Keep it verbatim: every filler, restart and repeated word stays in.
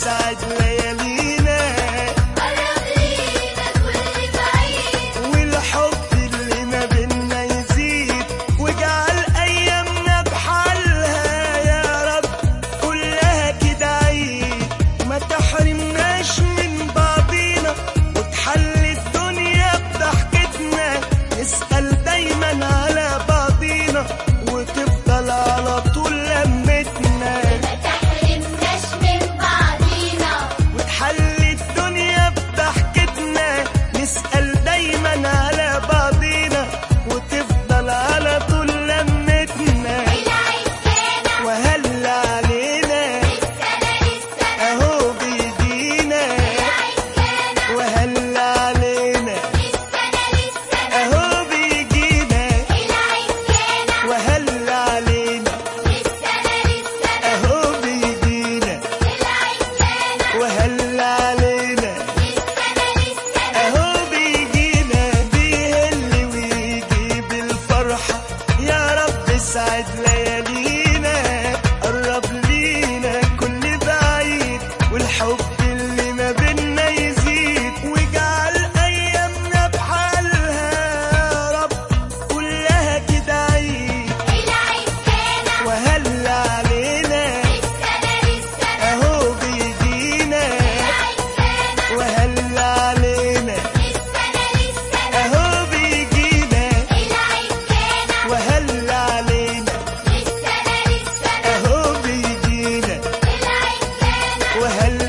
اسعد ليالينا، قرب لينا كل بعيد، والحب اللي ما بينا يزيد، واجعل ايامنا بحالها يا رب كلها كده عيد، ما تحرمناش من بعضينا، وتحل الدنيا بضحكتنا، نسأل دايما على بعضينا، وتفضل على طول لمتنا، ما تحرمناش من بعضينا، وتحل الدنيا بضحكتنا، نسأل دايما على بعضينا، وتفضل على طول لمتنا، العيد جانا وهل علينا السنة للسنة، اهو بيجينا، العيد جانا وهل علينا السنة للسنة، اهو بيجينا، العيد جانا وهل علينا السنة للسنة، اهو بيجينا، العيد جانا وهل علينا السنة للسنة، اهو بيجينا، بيهل ويجيب الفرحة، يا رب اسعد ليالينا، قرب لينا كل بعيد، والحب اللي ما بينا يزيد، واجعل ايامنا بحالها يا رب كلها كده عيد، العيد جانا وهل علينا السنة للسنة، اهو بيجينا، العيد جانا وهل علينا السنة للسنة، اهو بيجينا، العيد جانا وهل علينا السنة للسنة، اهو بيجينا، العيد جانا وهل